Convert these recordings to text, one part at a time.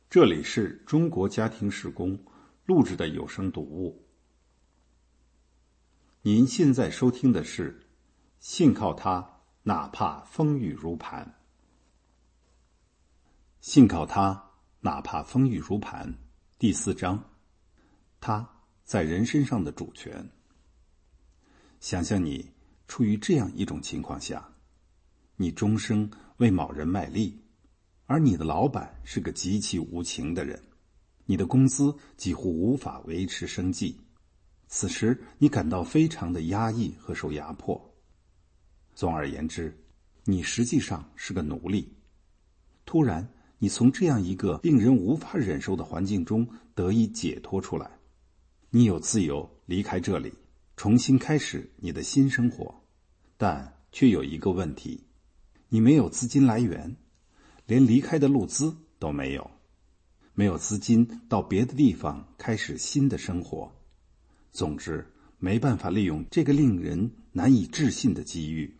这里是中国家庭事工录制的有声读物。您现在收听的是信靠他，哪怕风雨如磐。信靠他，哪怕风雨如磐，第4章，他在人身上的主权。想象你处于这样一种情况下，你终生为某人卖力，而你的老板是个极其无情的人，你的工资几乎无法维持生计。此时你感到非常的压抑和受压迫。总而言之，你实际上是个奴隶。突然，你从这样一个令人无法忍受的环境中得以解脱出来，你有自由离开这里，重新开始你的新生活。但却有一个问题，你没有资金来源，连离开的路资都没有，没有资金到别的地方开始新的生活。总之，没办法利用这个令人难以置信的机遇。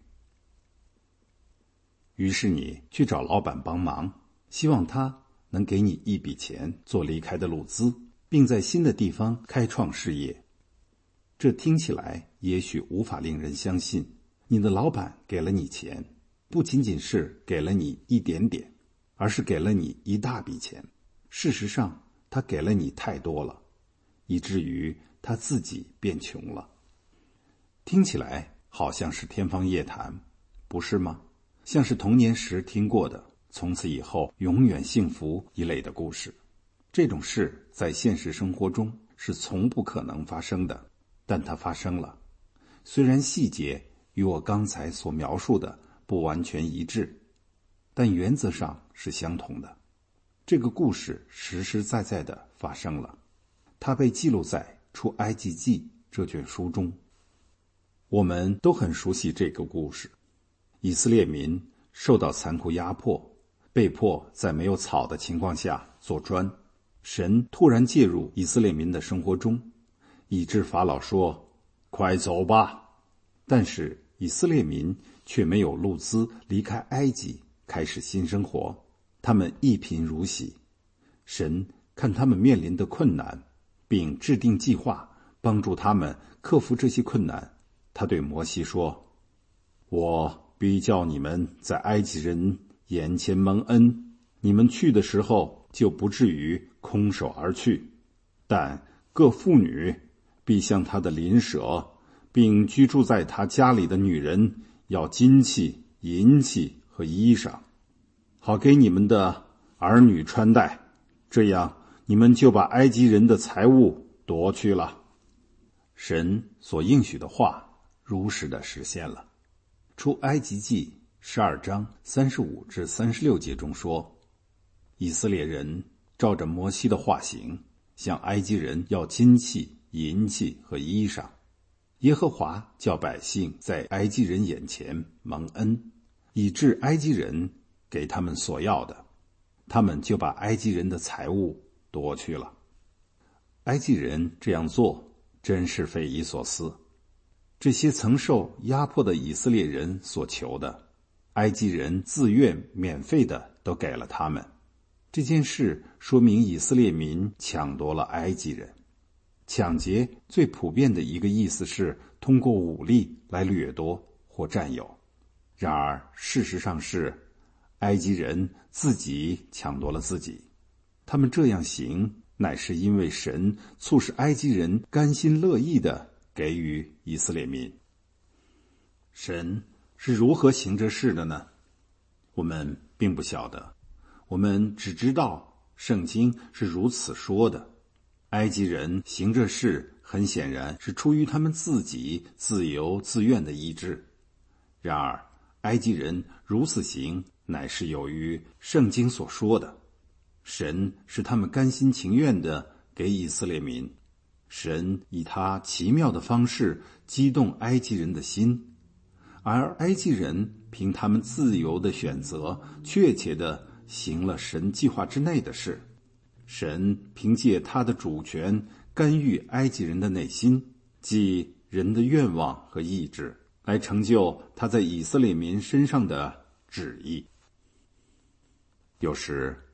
于是你去找老板帮忙，希望他能给你一笔钱做离开的路资，并在新的地方开创事业。这听起来也许无法令人相信，你的老板给了你钱，不仅仅是给了你一点点，而是给了你一大笔钱。事实上，他给了你太多了，以至于他自己变穷了。听起来好像是天方夜谭，不是吗？像是童年时听过的从此以后永远幸福一类的故事。这种事在现实生活中是从不可能发生的，但它发生了。虽然细节与我刚才所描述的不完全一致，但原则上是相同的。这个故事实实在在地发生了，它被记录在《出埃及记》这卷书中。我们都很熟悉这个故事。以色列民受到残酷压迫，被迫在没有草的情况下做砖。神突然介入以色列民的生活中，以致法老说：“快走吧！”但是以色列民却没有路资离开埃及，开始新生活。他们一贫如洗。神看他们面临的困难，并制定计划帮助他们克服这些困难。他对摩西说：“我必叫你们在埃及人眼前蒙恩，你们去的时候就不至于空手而去。但各妇女必向她的邻舍，并居住在她家里的女人要金器、银器和衣裳，好给你们的儿女穿戴，这样你们就把埃及人的财物夺去了。”神所应许的话如实的实现了。出埃及记12章35至36节中说，以色列人照着摩西的话行，向埃及人要金器、银器和衣裳。耶和华叫百姓在埃及人眼前蒙恩，以致埃及人给他们所要的，他们就把埃及人的财物夺去了。埃及人这样做真是匪夷所思。这些曾受压迫的以色列人所求的，埃及人自愿免费的都给了他们。这件事说明以色列民抢夺了埃及人。抢劫最普遍的一个意思是通过武力来掠夺或占有。然而事实上是埃及人自己抢夺了自己。他们这样行，乃是因为神促使埃及人甘心乐意地给予以色列民。神是如何行这事的呢？我们并不晓得，我们只知道圣经是如此说的。埃及人行这事很显然是出于他们自己自由自愿的意志。然而埃及人如此行，乃是由于圣经所说的。神是他们甘心情愿的给以色列民。神以他奇妙的方式激动埃及人的心，而埃及人凭他们自由的选择，确切地行了神计划之内的事。神凭借他的主权干预埃及人的内心，即人的愿望和意志，来成就他在以色列民身上的旨意。有时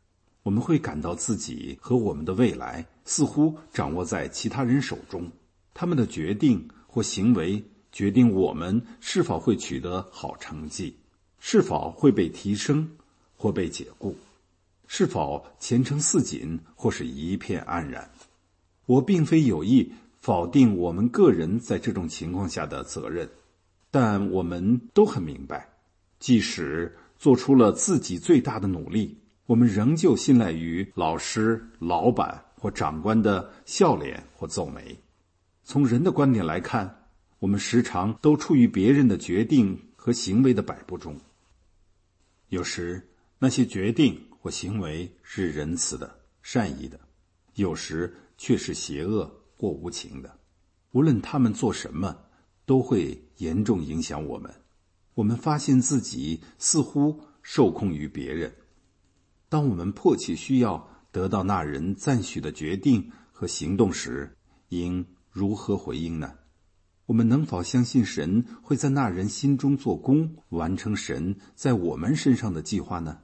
我们会感到自己和我们的未来似乎掌握在其他人手中，他们的决定或行为决定我们是否会取得好成绩，是否会被提升或被解雇，是否前程似锦或是一片黯然。我并非有意否定我们个人在这种情况下的责任，但我们都很明白，即使做出了自己最大的努力，我们仍旧信赖于老师、老板或长官的笑脸或皱眉。从人的观点来看，我们时常都处于别人的决定和行为的摆布中。有时那些决定或行为是仁慈的、善意的，有时却是邪恶或无情的。无论他们做什么，都会严重影响我们。我们发现自己似乎受控于别人。当我们迫切需要得到那人赞许的决定和行动时，应如何回应呢？我们能否相信神会在那人心中做工，完成神在我们身上的计划呢？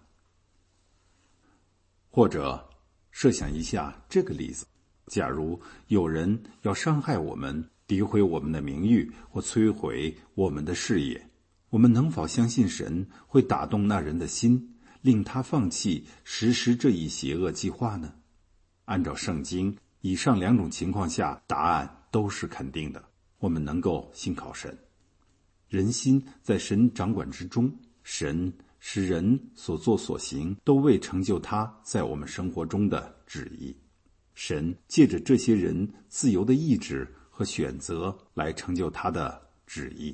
或者设想一下这个例子，假如有人要伤害我们，诋毁我们的名誉或摧毁我们的事业，我们能否相信神会打动那人的心，令他放弃实施这一邪恶计划呢？按照圣经，以上两种情况下，答案都是肯定的。我们能够信靠神。人心在神掌管之中，神使人所作所行都为成就他在我们生活中的旨意。神借着这些人自由的意志和选择来成就他的旨意。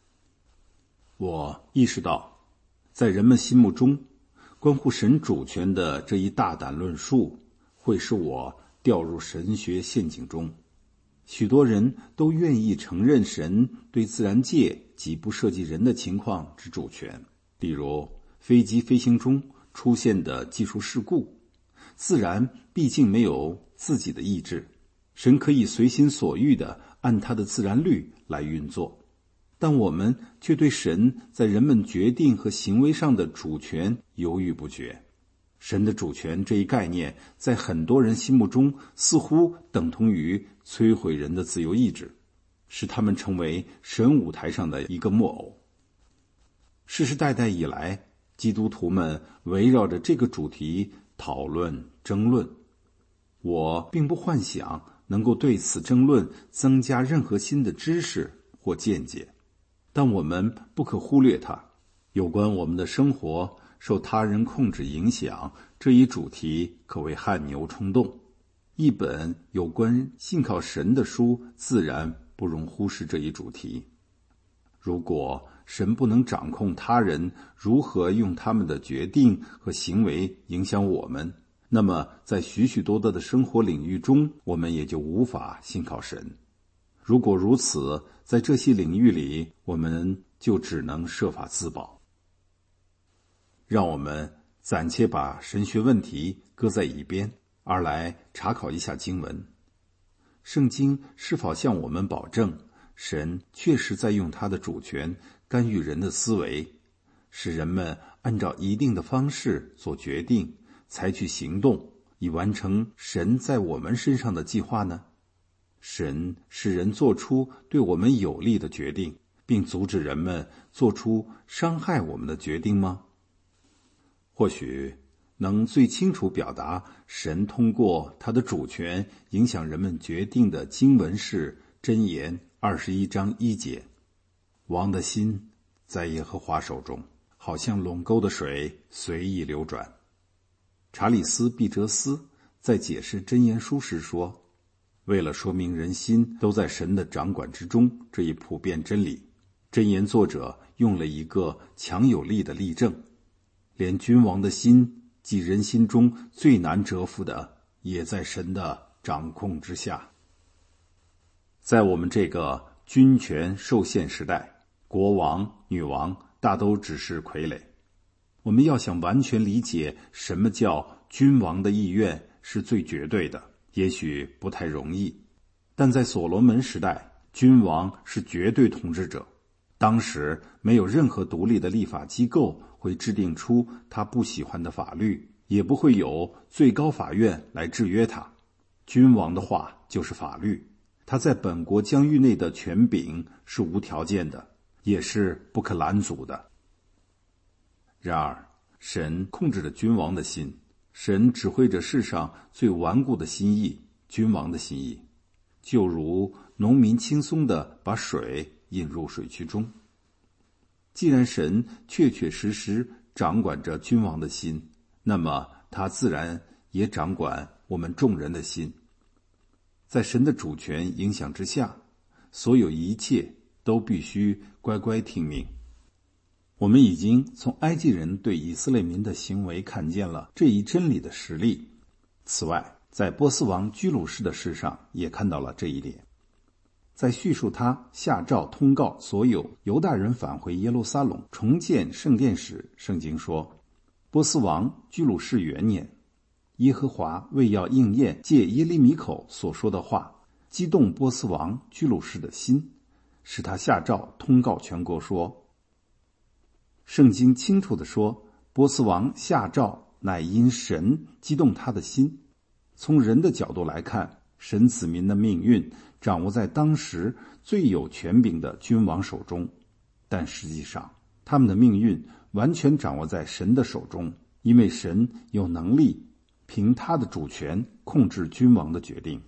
我意识到，在人们心目中，关乎神主权的这一大胆论述会使我掉入神学陷阱中。许多人都愿意承认神对自然界及不涉及人的情况之主权，例如飞机飞行中出现的技术事故。自然毕竟没有自己的意志，神可以随心所欲地按他的自然律来运作，但我们却对神在人们决定和行为上的主权犹豫不决。神的主权这一概念在很多人心目中似乎等同于摧毁人的自由意志，使他们成为神舞台上的一个木偶。世世代代以来，基督徒们围绕着这个主题讨论争论。我并不幻想能够对此争论增加任何新的知识或见解，但我们不可忽略它。有关我们的生活受他人控制影响这一主题可谓汗牛充栋。一本有关信靠神的书自然不容忽视这一主题。如果神不能掌控他人如何用他们的决定和行为影响我们，那么在许许多多的生活领域中，我们也就无法信靠神。如果如此，在这些领域里，我们就只能设法自保。让我们暂且把神学问题搁在一边，而来查考一下经文。圣经是否向我们保证，神确实在用他的主权干预人的思维，使人们按照一定的方式做决定，采取行动，以完成神在我们身上的计划呢？神使人做出对我们有利的决定，并阻止人们做出伤害我们的决定吗？或许能最清楚表达神通过他的主权影响人们决定的经文是箴言21章1节，王的心在耶和华手中，好像垄沟的水随意流转。查理斯·毕哲斯在解释箴言书时说，为了说明人心都在神的掌管之中这一普遍真理，箴言作者用了一个强有力的例证，连君王的心，即人心中最难折服的，也在神的掌控之下。在我们这个君权受限时代，国王、女王大都只是傀儡。我们要想完全理解什么叫君王的意愿是最绝对的，也许不太容易。但在所罗门时代，君王是绝对统治者，当时没有任何独立的立法机构会制定出他不喜欢的法律， 也不会有最高法院来制约他。君王的话就是法律，他在本国疆域内的权柄是无条件的，也是不可拦阻的。然而，神控制着君王的心，神指挥着世上最顽固的心意，君王的心意，就如农民轻松地把水引入水渠中。既然神确确实实掌管着君王的心，那么他自然也掌管我们众人的心。在神的主权影响之下，所有一切都必须乖乖听命。我们已经从埃及人对以色列民的行为看见了这一真理的实例。此外，在波斯王居鲁士的事上也看到了这一点。在叙述他下诏通告所有犹大人返回耶路撒冷重建圣殿时，圣经说，波斯王居鲁士元年，耶和华为要应验借耶利米口所说的话，激动波斯王居鲁士的心，使他下诏通告全国说。圣经清楚地说，波斯王下诏乃因神激动他的心。从人的角度来看，神子民的命运掌握在当时最有权柄的君王手中，但实际上他们的命运完全掌握在神的手中，因为神有能力凭他的主权控制君王的决定。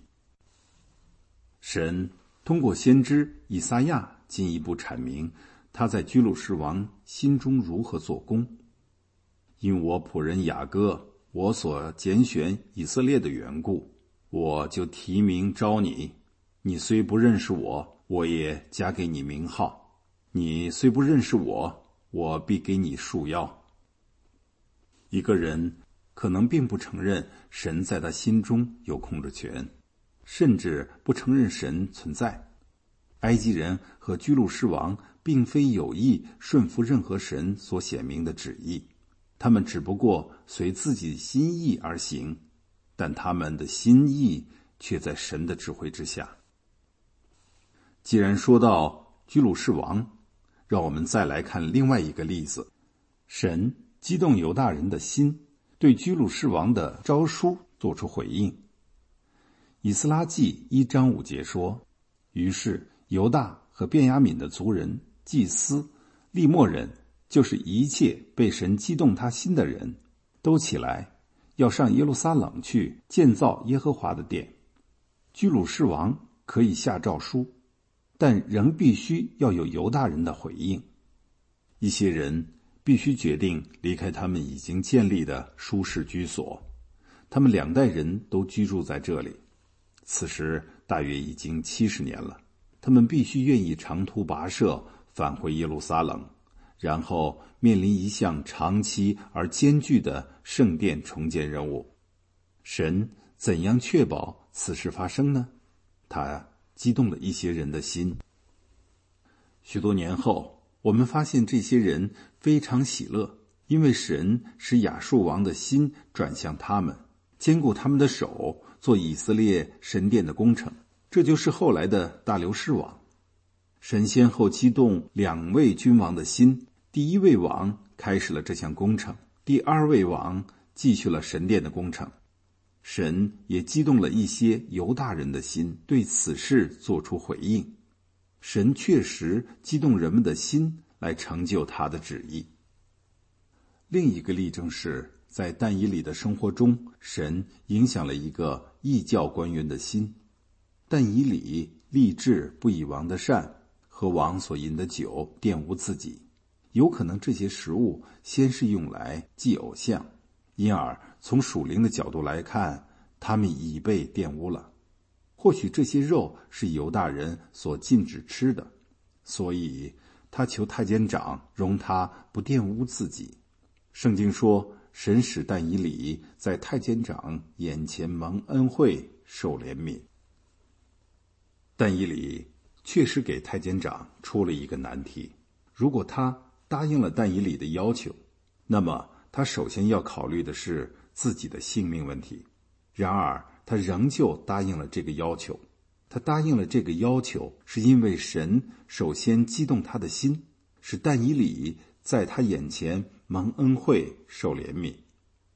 神通过先知以赛亚进一步阐明他在居鲁士王心中如何做工。因我仆人雅各，我所拣选以色列的缘故，我就提名召你。你虽不认识我，我也加给你名号；你虽不认识我，我必给你束腰。一个人可能并不承认神在他心中有控制权，甚至不承认神存在。埃及人和居鲁士王并非有意顺服任何神所显明的旨意，他们只不过随自己心意而行，但他们的心意却在神的指挥之下。既然说到居鲁士王，让我们再来看另外一个例子。神激动犹大人的心，对居鲁士王的诏书做出回应。以斯拉记1章5节说，于是犹大和便雅悯的族人、祭司、利末人，就是一切被神激动他心的人，都起来，要上耶路撒冷去建造耶和华的殿。居鲁士王可以下诏书，但仍必须要有犹大人的回应。一些人必须决定离开他们已经建立的舒适居所，他们2代人都居住在这里，此时大约已经70年了。他们必须愿意长途跋涉返回耶路撒冷，然后面临一项长期而艰巨的圣殿重建任务。神怎样确保此事发生呢？他激动了一些人的心。许多年后，我们发现这些人非常喜乐，因为神使亚述王的心转向他们，坚固他们的手，做以色列神殿的工程。这就是后来的大流士王。神先后激动2位君王的心，第一位王开始了这项工程，第2位王继续了神殿的工程。神也激动了一些犹大人的心，对此事做出回应。神确实激动人们的心来成就他的旨意。另一个例证是，在但以理的生活中，神影响了一个异教官员的心。但以理立志不以王的膳和王所饮的酒玷污自己，有可能这些食物先是用来祭偶像，因而从属灵的角度来看，他们已被玷污了。或许这些肉是犹大人所禁止吃的，所以他求太监长容他不玷污自己。圣经说，神使但以理在太监长眼前蒙恩惠，受怜悯。但以理确实给太监长出了一个难题，如果他答应了但以理的要求，那么他首先要考虑的是自己的性命问题。然而他仍旧答应了这个要求。他答应了这个要求，是因为神首先激动他的心，使但以理在他眼前蒙恩惠，受怜悯。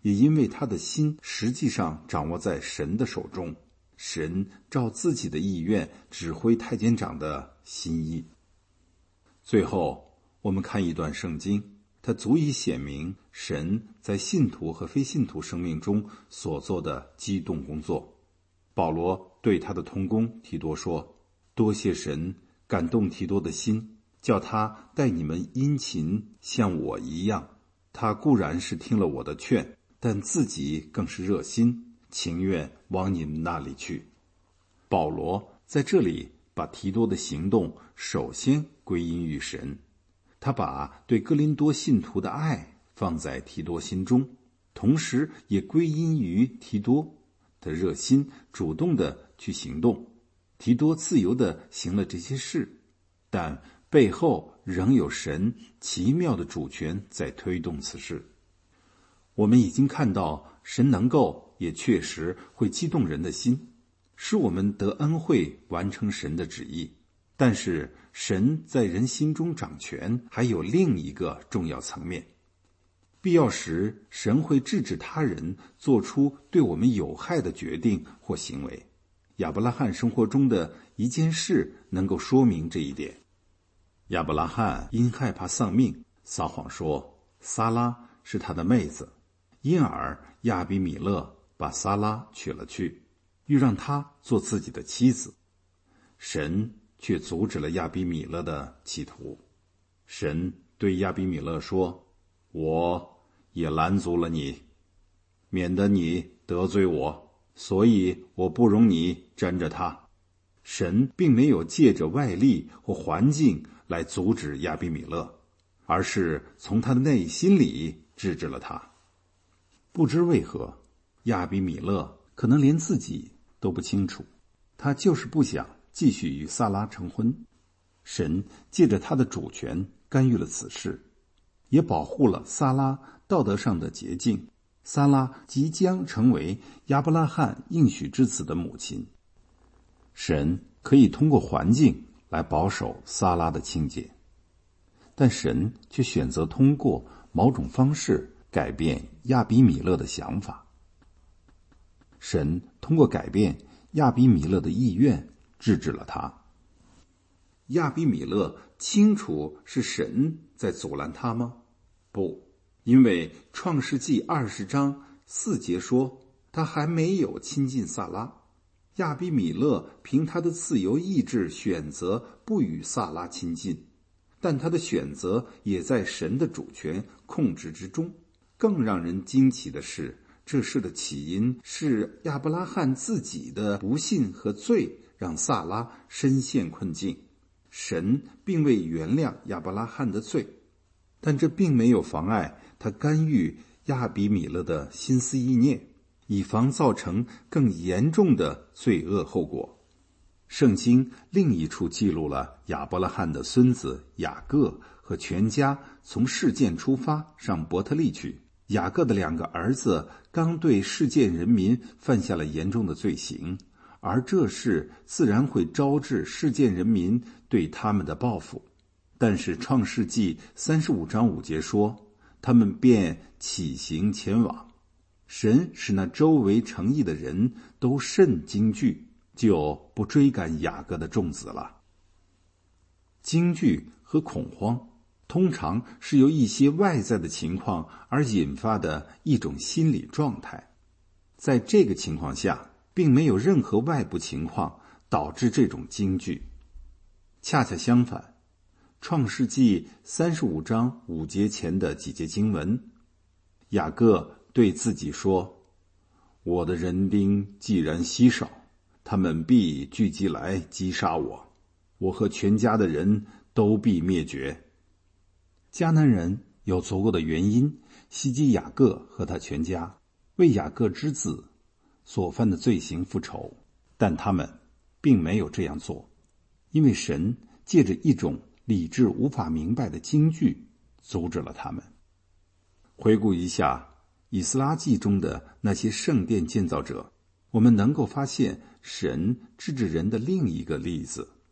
也因为他的心实际上掌握在神的手中，神照自己的意愿指挥太监长的心意。最后，我们看一段圣经，它足以显明神在信徒和非信徒生命中所做的激动工作。保罗对他的同工提多说，多谢神感动提多的心，叫他待你们殷勤像我一样。他固然是听了我的劝，但自己更是热心，情愿往你们那里去。保罗在这里把提多的行动首先归因于神，他把对哥林多信徒的爱放在提多心中，同时也归因于提多的热心主动的去行动。提多自由的行了这些事，但背后仍有神奇妙的主权在推动此事。我们已经看到神能够也确实会激动人的心，使我们得恩惠完成神的旨意。但是神在人心中掌权还有另一个重要层面，必要时神会制止他人做出对我们有害的决定或行为。亚伯拉罕生活中的一件事能够说明这一点。亚伯拉罕因害怕丧命，撒谎说撒拉是他的妹子，因而亚比米勒把撒拉娶了去，欲让她做自己的妻子。神却阻止了亚比米勒的企图。神对亚比米勒说，我也拦阻了你，免得你得罪我，所以我不容你沾着他。神并没有借着外力或环境来阻止亚比米勒，而是从他的内心里制止了他。不知为何，亚比米勒可能连自己都不清楚，他就是不想继续与撒拉成婚。神借着他的主权干预了此事，也保护了撒拉道德上的洁净。撒拉即将成为亚伯拉罕应许之子的母亲。神可以通过环境来保守撒拉的清洁，但神却选择通过某种方式改变亚比米勒的想法。神通过改变亚比米勒的意愿制止了他。亚比米勒清楚是神在阻拦他吗？不，因为创世纪20章4节说，他还没有亲近撒拉。亚比米勒凭他的自由意志选择不与撒拉亲近，但他的选择也在神的主权控制之中。更让人惊奇的是，这事的起因是亚伯拉罕自己的不信和罪让撒拉深陷困境。神并未原谅亚伯拉罕的罪，但这并没有妨碍他干预亚比米勒的心思意念，以防造成更严重的罪恶后果。圣经另一处记录了亚伯拉罕的孙子雅各和全家从示剑出发上伯特利去。雅各的2个儿子刚对示剑人民犯下了严重的罪行，而这事自然会招致示剑人民对他们的报复。但是创世纪35章5节说，他们便起行前往。神使那周围城邑的人都甚惊惧，就不追赶雅各的众子了。惊惧和恐慌通常是由一些外在的情况而引发的一种心理状态。在这个情况下，并没有任何外部情况导致这种惊惧。恰恰相反，创世纪35章5节前的几节经文，雅各对自己说，我的人丁既然稀少，他们必聚集来击杀我，我和全家的人都必灭绝。迦南人有足够的原因袭击雅各和他全家，为雅各之子所犯的罪行复仇，但他们并没有这样做，因为神借着一种理智无法明白的惊惧阻止了他们。回顾一下以斯拉记中的那些圣殿建造者，我们能够发现神制止人的另一个例子。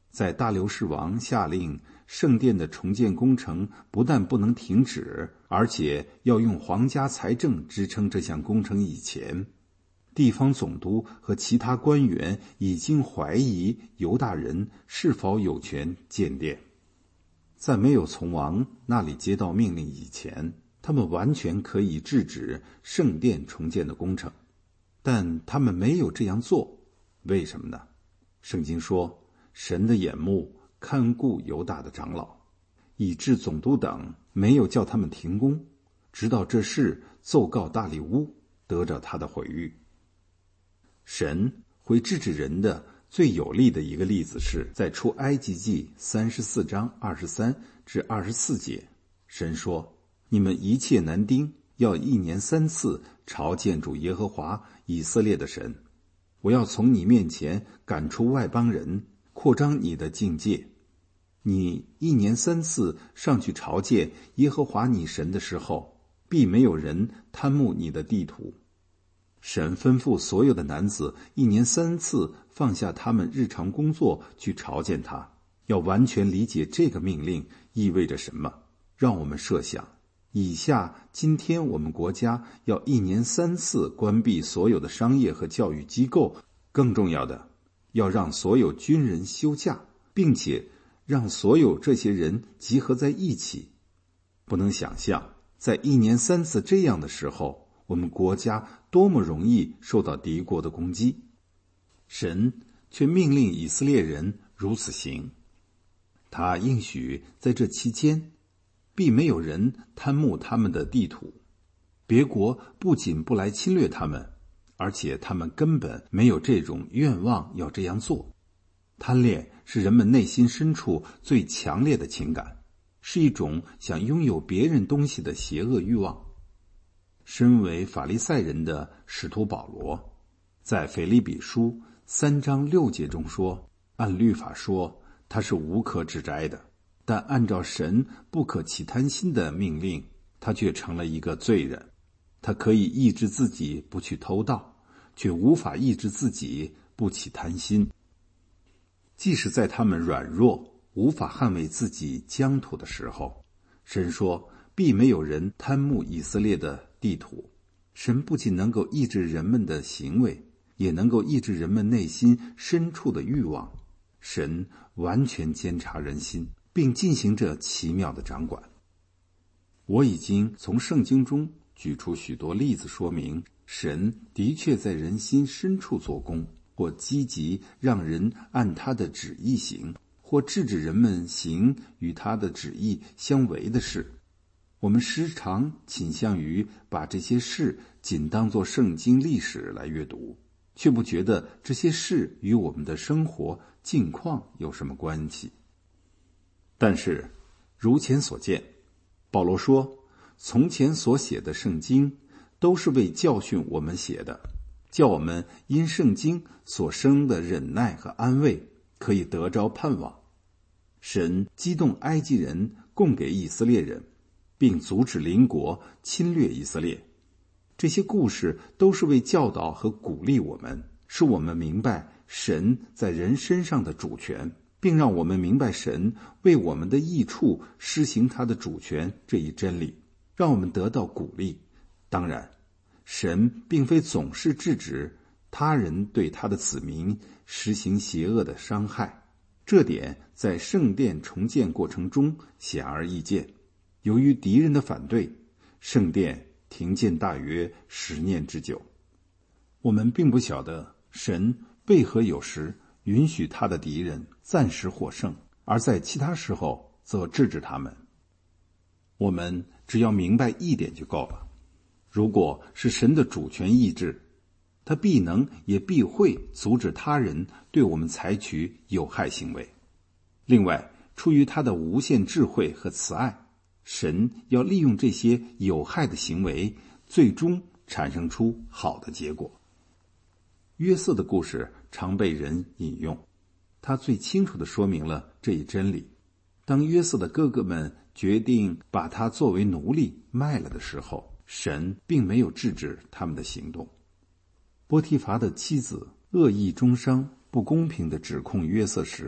在大流士王下令圣殿的重建工程不但不能停止，而且要用皇家财政支撑这项工程以前，地方总督和其他官员已经怀疑犹大人是否有权建殿。在没有从王那里接到命令以前，他们完全可以制止圣殿重建的工程，但他们没有这样做。为什么呢？圣经说，神的眼目看顾犹大的长老，以致总督等没有叫他们停工，直到这事奏告大利乌，得着他的毁誉。神会制止人的最有力的一个例子是在出埃及记34章23至24节，神说，你们一切男丁要1年3次朝见主耶和华以色列的神，我要从你面前赶出外邦人，扩张你的境界。你1年3次上去朝见耶和华你神的时候，必没有人贪慕你的地土。神吩咐所有的男子1年3次放下他们日常工作去朝见他。要完全理解这个命令意味着什么，让我们设想以下今天我们国家要1年3次关闭所有的商业和教育机构，更重要的，要让所有军人休假，并且让所有这些人集合在一起。不能想象在1年3次这样的时候，我们国家多么容易受到敌国的攻击。神却命令以色列人如此行，他应许在这期间必没有人贪慕他们的地土。别国不仅不来侵略他们，而且他们根本没有这种愿望要这样做。贪恋是人们内心深处最强烈的情感，是一种想拥有别人东西的邪恶欲望。身为法利赛人的使徒保罗在腓立比书3章6节中说，按律法说他是无可指摘的，但按照神不可起贪心的命令，他却成了一个罪人。他可以抑制自己不去偷盗，却无法抑制自己不起贪心。即使在他们软弱无法捍卫自己疆土的时候，神说必没有人贪慕以色列的地土。神不仅能够抑制人们的行为，也能够抑制人们内心深处的欲望。神完全监察人心，并进行着奇妙的掌管。我已经从圣经中举出许多例子说明，神的确在人心深处做工，或积极让人按他的旨意行，或制止人们行与他的旨意相违的事。我们时常倾向于把这些事仅当作圣经历史来阅读，却不觉得这些事与我们的生活境况有什么关系。但是如前所见，保罗说，从前所写的圣经都是为教训我们写的，叫我们因圣经所生的忍耐和安慰可以得着盼望。神激动埃及人供给以色列人，并阻止邻国侵略以色列。这些故事都是为教导和鼓励我们，使我们明白神在人身上的主权，并让我们明白神为我们的益处施行他的主权这一真理，让我们得到鼓励。当然，神并非总是制止他人对他的子民实行邪恶的伤害，这点在圣殿重建过程中显而易见。由于敌人的反对，圣殿停建大约10年之久。我们并不晓得神为何有时允许他的敌人暂时获胜，而在其他时候则制止他们。我们只要明白一点就够了，如果是神的主权意志，他必能也必会阻止他人对我们采取有害行为。另外，出于他的无限智慧和慈爱，神要利用这些有害的行为，最终产生出好的结果。约瑟的故事常被人引用，他最清楚地说明了这一真理。当约瑟的哥哥们决定把他作为奴隶卖了的时候，神并没有制止他们的行动。波提乏的妻子恶意中伤、不公平地指控约瑟时，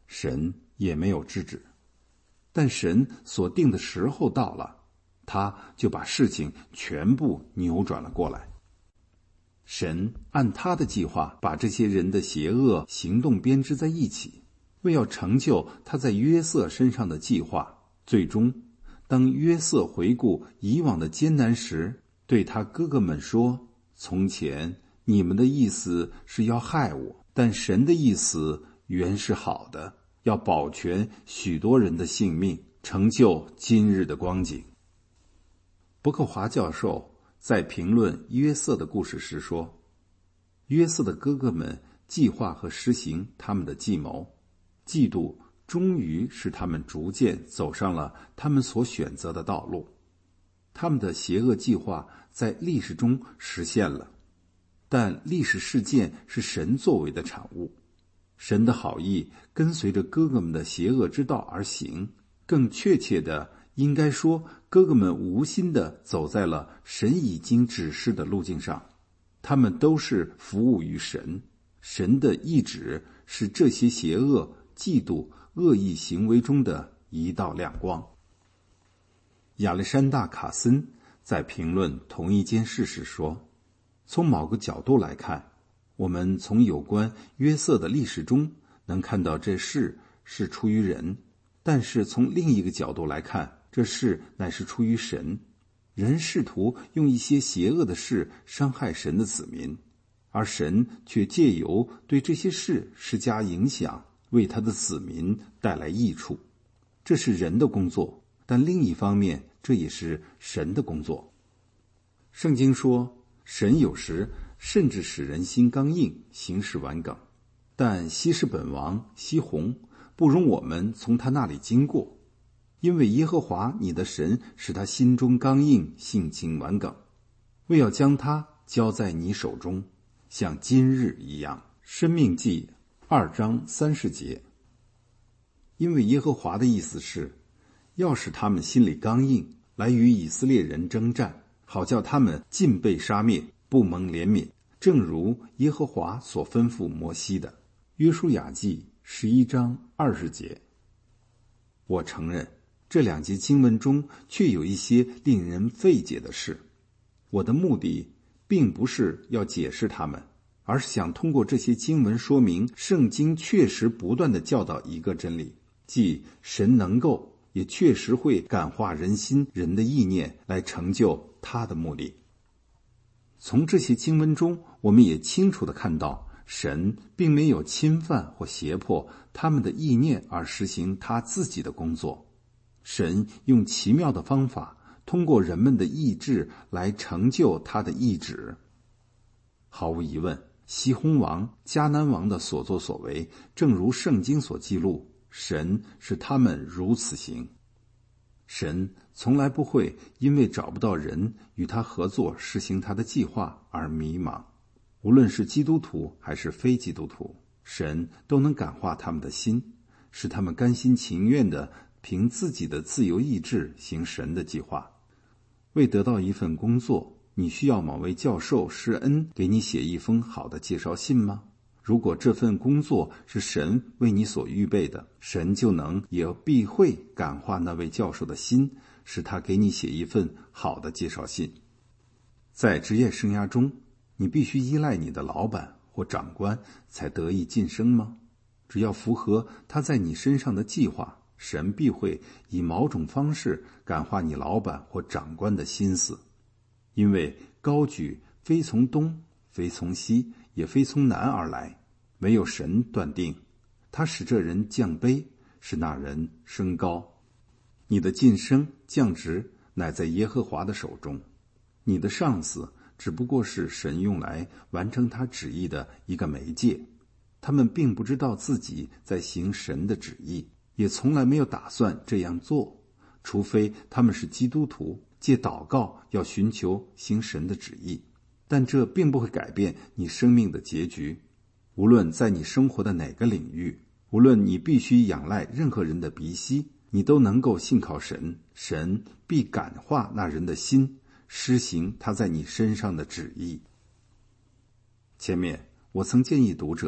神也没有制止。但神所定的时候到了，他就把事情全部扭转了过来。神按他的计划把这些人的邪恶行动编织在一起，为要成就他在约瑟身上的计划。最终，当约瑟回顾以往的艰难时，对他哥哥们说，从前你们的意思是要害我，但神的意思原是好的，要保全许多人的性命，成就今日的光景。伯克华教授在评论约瑟的故事时说，约瑟的哥哥们计划和实行他们的计谋，嫉妒终于使他们逐渐走上了他们所选择的道路。他们的邪恶计划在历史中实现了，但历史事件是神作为的产物。神的好意跟随着哥哥们的邪恶之道而行，更确切的应该说，哥哥们无心的走在了神已经指示的路径上。他们都是服务于神，神的意旨是这些邪恶、嫉妒、恶意行为中的一道亮光。亚历山大·卡森在评论同一件事时说，从某个角度来看，我们从有关约瑟的历史中能看到这事是出于人，但是从另一个角度来看，这事乃是出于神。人试图用一些邪恶的事伤害神的子民，而神却借由对这些事施加影响，为他的子民带来益处。这是人的工作，但另一方面，这也是神的工作。圣经说，神有时甚至使人心刚硬，行事顽梗，但西施本王西宏不容我们从他那里经过，因为耶和华你的神使他心中刚硬，性情顽梗，为要将他交在你手中，像今日一样。申命记2章30节。因为耶和华的意思是要使他们心里刚硬，来与以色列人征战，好叫他们尽被杀灭，不蒙怜悯，正如耶和华所吩咐摩西的。约书亚记11章20节。我承认这两节经文中却有一些令人费解的事，我的目的并不是要解释它们，而是想通过这些经文说明圣经确实不断地教导一个真理，即神能够也确实会感化人心人的意念，来成就他的目的。从这些经文中，我们也清楚地看到，神并没有侵犯或胁迫他们的意念而实行他自己的工作。神用奇妙的方法，通过人们的意志来成就他的意旨。毫无疑问，西宏王、迦南王的所作所为，正如圣经所记录，神使他们如此行。神从来不会因为找不到人与他合作实行他的计划而迷茫。无论是基督徒还是非基督徒，神都能感化他们的心，使他们甘心情愿地凭自己的自由意志行神的计划。为得到一份工作，你需要某位教授施恩给你写一封好的介绍信吗？如果这份工作是神为你所预备的，神就能也必会感化那位教授的心，使他给你写一份好的介绍信。在职业生涯中，你必须依赖你的老板或长官才得以晋升吗？只要符合他在你身上的计划，神必会以某种方式感化你老板或长官的心思。因为高举非从东，非从西，也非从南而来，唯有神断定，他使这人降卑，使那人升高。你的晋升降职乃在耶和华的手中，你的上司只不过是神用来完成他旨意的一个媒介。他们并不知道自己在行神的旨意，也从来没有打算这样做，除非他们是基督徒，借祷告要寻求行神的旨意。但这并不会改变你生命的结局。无论在你生活的哪个领域，无论你必须仰赖任何人的鼻息，你都能够信靠神，神必感化那人的心，施行他在你身上的旨意。前面我曾建议读者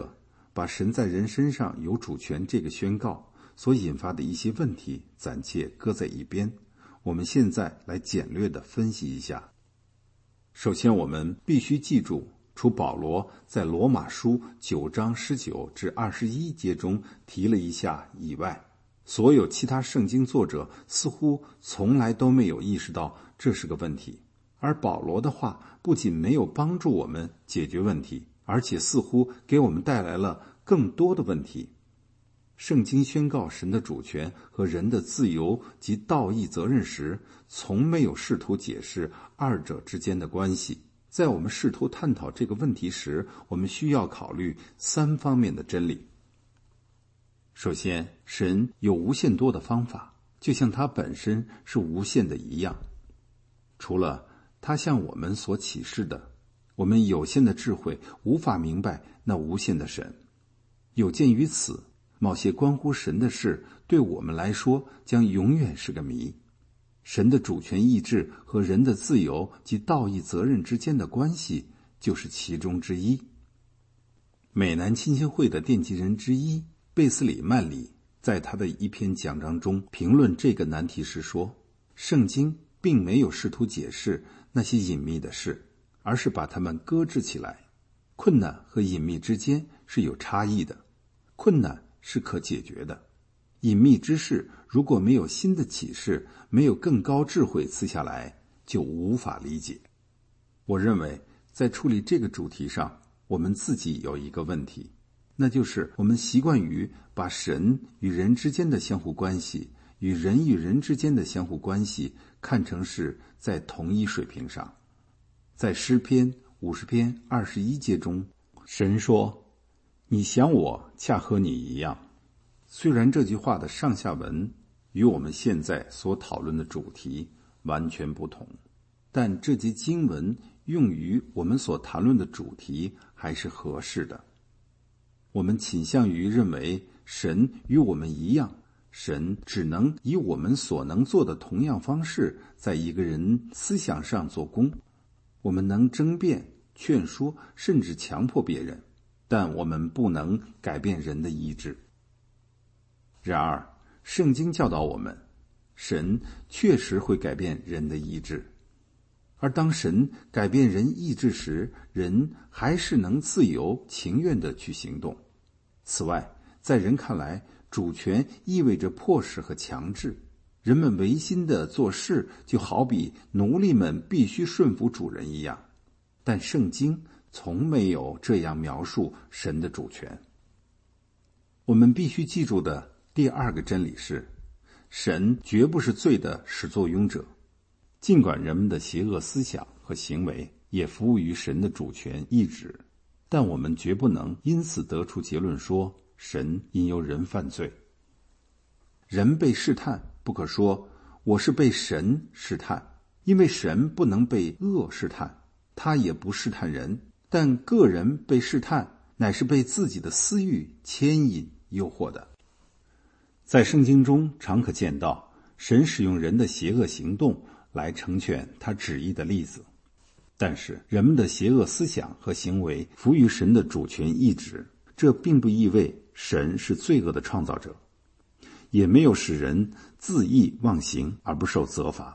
把神在人身上有主权这个宣告所引发的一些问题暂且搁在一边，我们现在来简略地分析一下。首先，我们必须记住，除保罗在罗马书9章19至21节中提了一下以外，所有其他圣经作者似乎从来都没有意识到这是个问题。而保罗的话不仅没有帮助我们解决问题，而且似乎给我们带来了更多的问题。圣经宣告神的主权和人的自由及道义责任时，从没有试图解释二者之间的关系。在我们试图探讨这个问题时，我们需要考虑3方面的真理。首先，神有无限多的方法，就像他本身是无限的一样。除了他向我们所启示的，我们有限的智慧无法明白那无限的神。有鉴于此，某些关乎神的事对我们来说将永远是个谜。神的主权意志和人的自由及道义责任之间的关系就是其中之一。美南浸信会的奠基人之一贝斯里曼里在他的一篇讲章中评论这个难题时说，圣经并没有试图解释那些隐秘的事，而是把它们搁置起来。困难和隐秘之间是有差异的，困难是可解决的。隐秘之事如果没有新的启示，没有更高智慧赐下来，就无法理解。我认为在处理这个主题上，我们自己有一个问题，那就是我们习惯于把神与人之间的相互关系与人与人之间的相互关系看成是在同一水平上。在诗篇50篇21节中，神说，你想我恰和你一样。虽然这句话的上下文与我们现在所讨论的主题完全不同，但这节经文用于我们所谈论的主题还是合适的。我们倾向于认为神与我们一样，神只能以我们所能做的同样方式在一个人思想上做工。我们能争辩、劝说，甚至强迫别人，但我们不能改变人的意志。然而，圣经教导我们，神确实会改变人的意志。而当神改变人意志时，人还是能自由情愿地去行动。此外，在人看来，主权意味着迫使和强制。人们违心地做事，就好比奴隶们必须顺服主人一样。但圣经从没有这样描述神的主权。我们必须记住的第二个真理是，神绝不是罪的始作俑者。尽管人们的邪恶思想和行为也服务于神的主权意志，但我们绝不能因此得出结论说神引诱人犯罪。人被试探，不可说我是被神试探，因为神不能被恶试探，他也不试探人。但个人被试探，乃是被自己的私欲牵引诱惑的。在圣经中常可见到神使用人的邪恶行动来成全他旨意的例子。但是人们的邪恶思想和行为服于神的主权意志，这并不意味神是罪恶的创造者，也没有使人恣意妄行而不受责罚。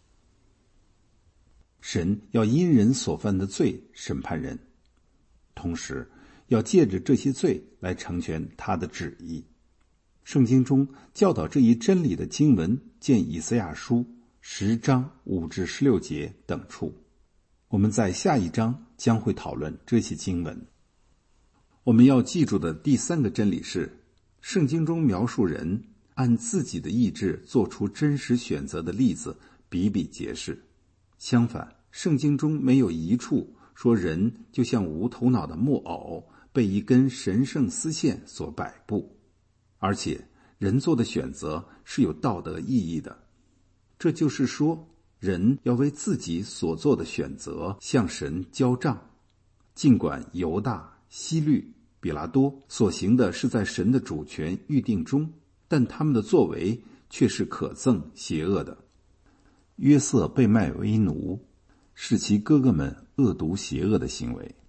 神要因人所犯的罪审判人，同时要借着这些罪来成全他的旨意。圣经中教导这一真理的经文见以赛亚书10章5至16节等处。我们在下一章将会讨论这些经文。我们要记住的第三个真理是，圣经中描述人按自己的意志做出真实选择的例子比比皆是。相反，圣经中没有一处说人就像无头脑的木偶，被一根神圣丝线所摆布。而且人做的选择是有道德意义的，这就是说，人要为自己所做的选择向神交账。尽管犹大、希律、比拉多所行的是在神的主权预定中，但他们的作为却是可憎邪恶的。约瑟被卖为奴，是其哥哥们恶毒邪恶的行为。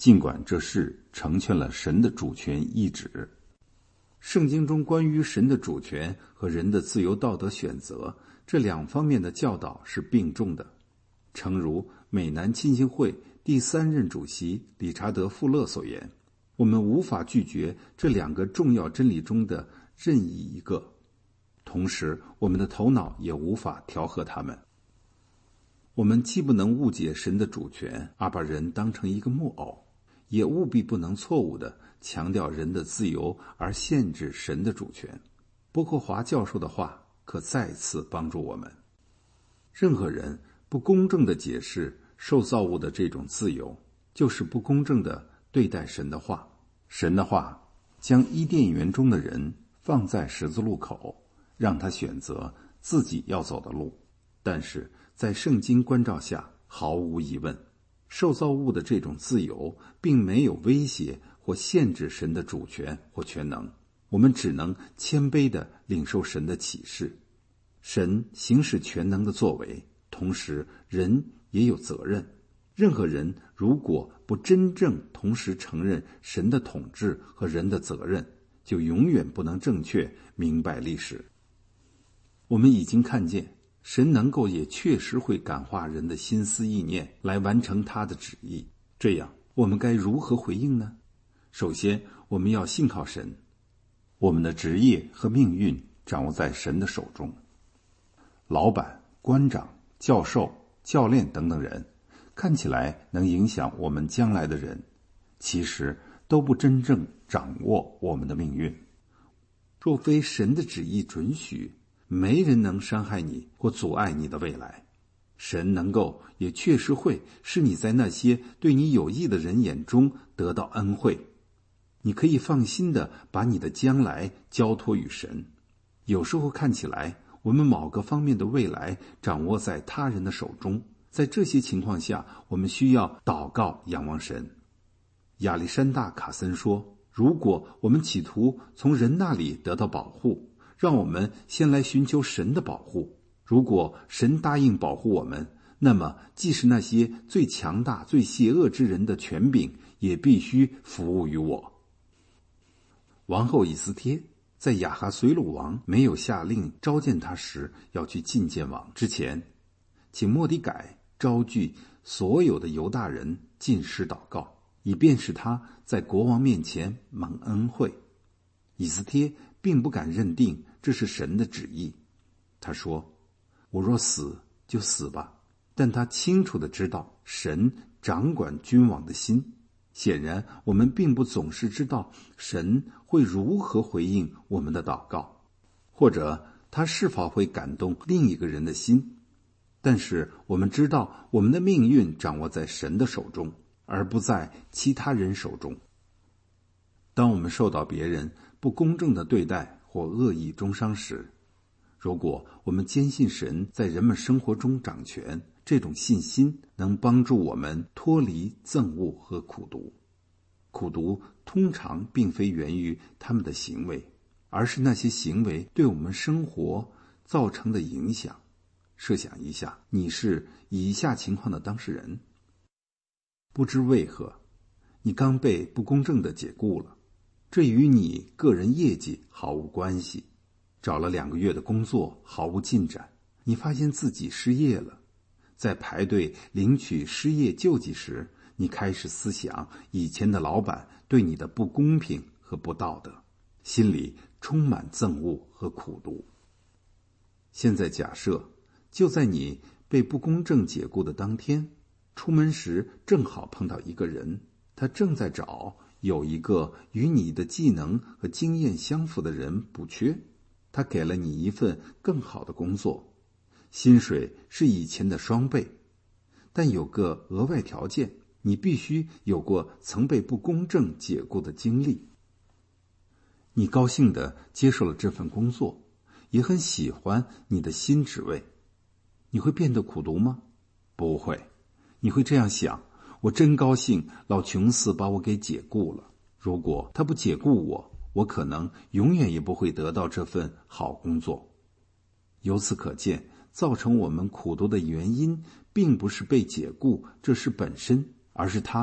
尽管这事成全了神的主权意志。圣经中关于神的主权和人的自由道德选择这两方面的教导是并重的。诚如美南浸信会第3任主席理查德·富勒所言，我们无法拒绝这2个重要真理中的任意一个，同时我们的头脑也无法调和它们。我们既不能误解神的主权而把人当成一个木偶，也务必不能错误地强调人的自由而限制神的主权。波克华教授的话可再次帮助我们。任何人不公正地解释受造物的这种自由，就是不公正地对待神的话。神的话将伊甸园中的人放在十字路口，让他选择自己要走的路。但是在圣经关照下，毫无疑问，受造物的这种自由并没有威胁或限制神的主权或全能。我们只能谦卑地领受神的启示。神行使全能的作为，同时人也有责任。任何人如果不真正同时承认神的统治和人的责任，就永远不能正确明白历史。我们已经看见，神能够也确实会感化人的心思意念来完成他的旨意。这样我们该如何回应呢？首先，我们要信靠神。我们的职业和命运掌握在神的手中。老板、官长、教授、教练等等人，看起来能影响我们将来的人，其实都不真正掌握我们的命运。若非神的旨意准许，没人能伤害你或阻碍你的未来。神能够也确实会使你在那些对你有益的人眼中得到恩惠。你可以放心地把你的将来交托于神。有时候看起来我们某个方面的未来掌握在他人的手中，在这些情况下，我们需要祷告仰望神。亚历山大·卡森说，如果我们企图从人那里得到保护，让我们先来寻求神的保护。如果神答应保护我们，那么即使那些最强大最邪恶之人的权柄也必须服务于我。王后以斯帖在亚哈随鲁王没有下令召见他时，要去觐见王之前，请末底改招聚所有的犹大人进食祷告，以便使他在国王面前蒙恩惠。以斯帖并不敢认定这是神的旨意。他说，我若死就死吧。但他清楚地知道神掌管君王的心。显然我们并不总是知道神会如何回应我们的祷告，或者他是否会感动另一个人的心。但是我们知道我们的命运掌握在神的手中，而不在其他人手中。当我们受到别人不公正的对待或恶意中伤时，如果我们坚信神在人们生活中掌权，这种信心能帮助我们脱离憎恶和苦毒。苦毒通常并非源于他们的行为，而是那些行为对我们生活造成的影响。设想一下，你是以下情况的当事人。不知为何，你刚被不公正地解雇了，这与你个人业绩毫无关系。找了2个月的工作毫无进展，你发现自己失业了。在排队领取失业救济时，你开始思想以前的老板对你的不公平和不道德，心里充满憎恶和苦毒。现在假设，就在你被不公正解雇的当天，出门时正好碰到一个人，他正在找有一个与你的技能和经验相符的人补缺，他给了你一份更好的工作，薪水是以前的2倍，但有个额外条件，你必须有过曾被不公正解雇的经历。你高兴地接受了这份工作，也很喜欢你的新职位。你会变得苦毒吗？不会。你会这样想，我真高兴老琼斯把我给解雇了，如果他不解雇我，我可能永远也不会得到这份好工作。由此可见，造成我们苦毒的原因并不是被解雇这事本身，而是他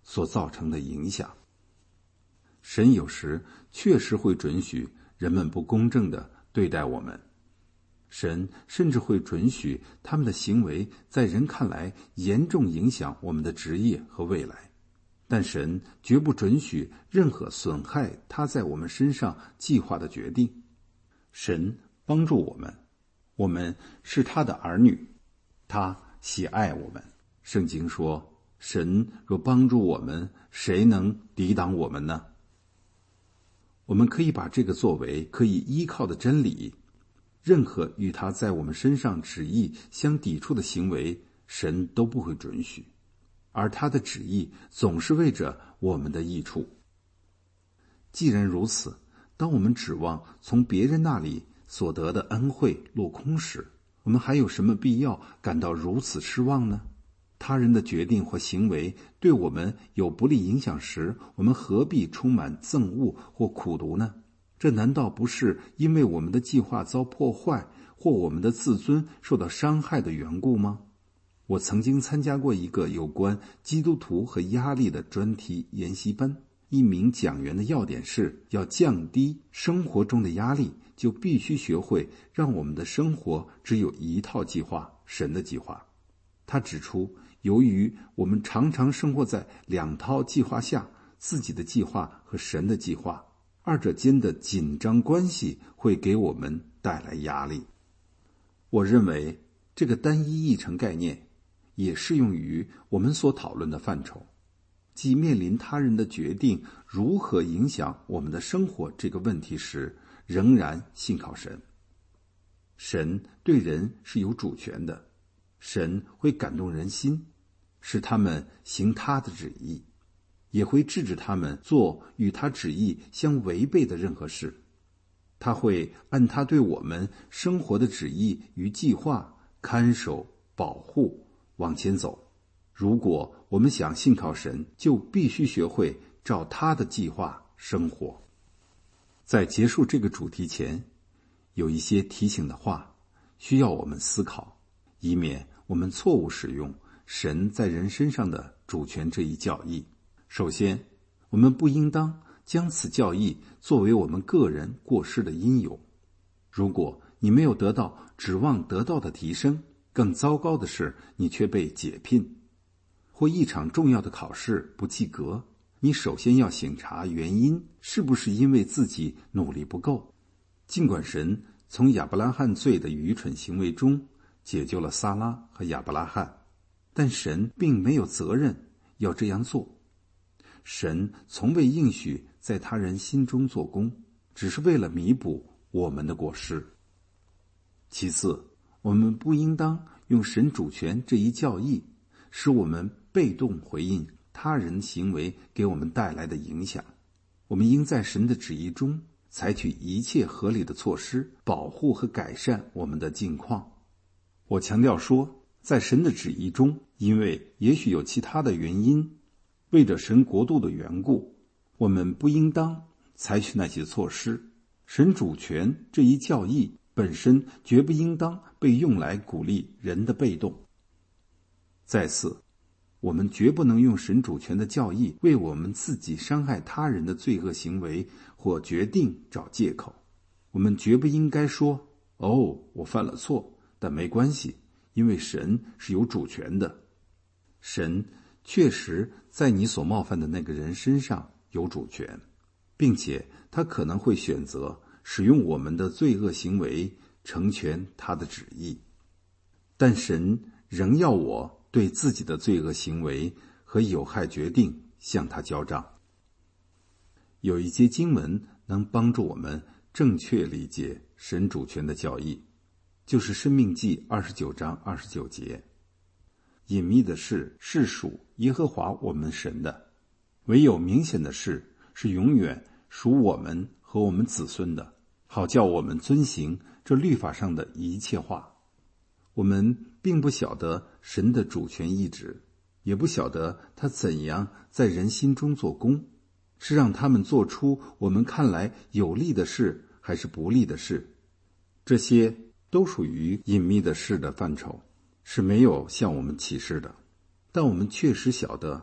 所造成的影响。神有时确实会准许人们不公正地对待我们，神甚至会准许他们的行为在人看来严重影响我们的职业和未来，但神绝不准许任何损害他在我们身上计划的决定。神帮助我们，我们是他的儿女，他喜爱我们。圣经说，神若帮助我们，谁能抵挡我们呢？我们可以把这个作为可以依靠的真理，任何与他在我们身上旨意相抵触的行为，神都不会准许，而他的旨意总是为着我们的益处。既然如此，当我们指望从别人那里所得的恩惠落空时，我们还有什么必要感到如此失望呢？他人的决定或行为对我们有不利影响时，我们何必充满憎恶或苦毒呢？这难道不是因为我们的计划遭破坏或我们的自尊受到伤害的缘故吗？我曾经参加过一个有关基督徒和压力的专题研习班，一名讲员的要点是要降低生活中的压力，就必须学会让我们的生活只有一套计划，神的计划。他指出，由于我们常常生活在两套计划下，自己的计划和神的计划，二者间的紧张关系会给我们带来压力。我认为这个单一议程概念也适用于我们所讨论的范畴，即面临他人的决定如何影响我们的生活这个问题时，仍然信靠神。神对人是有主权的，神会感动人心，使他们行他的旨意，也会制止他们做与他旨意相违背的任何事。他会按他对我们生活的旨意与计划看守、保护，往前走。如果我们想信靠神，就必须学会照他的计划生活。在结束这个主题前，有一些提醒的话需要我们思考，以免我们错误使用神在人身上的主权这一教义。首先，我们不应当将此教义作为我们个人过失的因由。如果你没有得到指望得到的提升，更糟糕的是你却被解聘，或一场重要的考试不及格，你首先要省察原因，是不是因为自己努力不够。尽管神从亚伯拉罕罪的愚蠢行为中解救了撒拉和亚伯拉罕，但神并没有责任要这样做。神从未应许在他人心中做工，只是为了弥补我们的过失。其次，我们不应当用神主权这一教义使我们被动回应他人行为给我们带来的影响。我们应在神的旨意中采取一切合理的措施，保护和改善我们的境况。我强调说，在神的旨意中，因为也许有其他的原因，为着神国度的缘故，我们不应当采取那些措施。神主权这一教义本身绝不应当被用来鼓励人的被动。再次，我们绝不能用神主权的教义为我们自己伤害他人的罪恶行为或决定找借口。我们绝不应该说，我犯了错，但没关系，因为神是有主权的。神确实在你所冒犯的那个人身上有主权，并且他可能会选择使用我们的罪恶行为成全他的旨意，但神仍要我对自己的罪恶行为和有害决定向他交账。有一节经文能帮助我们正确理解神主权的教义，就是申命记29章29节。隐秘的事是属耶和华我们神的，唯有明显的事是永远属我们和我们子孙的，好叫我们遵行这律法上的一切话。我们并不晓得神的主权意志，也不晓得他怎样在人心中做工，是让他们做出我们看来有利的事还是不利的事。这些都属于隐秘的事的范畴，是没有向我们启示的。但我们确实晓得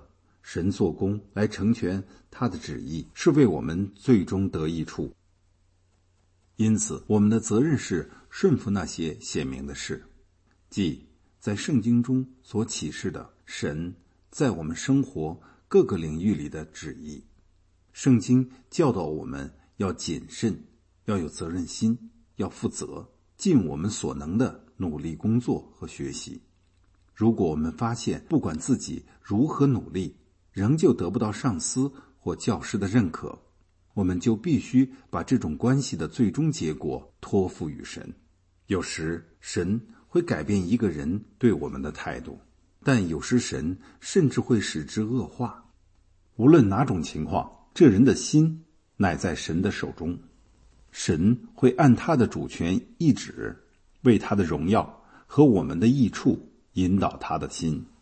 神做工来成全他的旨意，是为我们最终得益处。因此，我们的责任是顺服那些显明的事，即在圣经中所启示的神在我们生活各个领域里的旨意。圣经教导我们要谨慎，要有责任心，要负责，尽我们所能的努力工作和学习。如果我们发现不管自己如何努力，仍旧得不到上司或教师的认可，我们就必须把这种关系的最终结果托付于神。有时神会改变一个人对我们的态度，但有时神甚至会使之恶化。无论哪种情况，这人的心乃在神的手中，神会按他的主权意志，为他的荣耀和我们的益处引导他的心。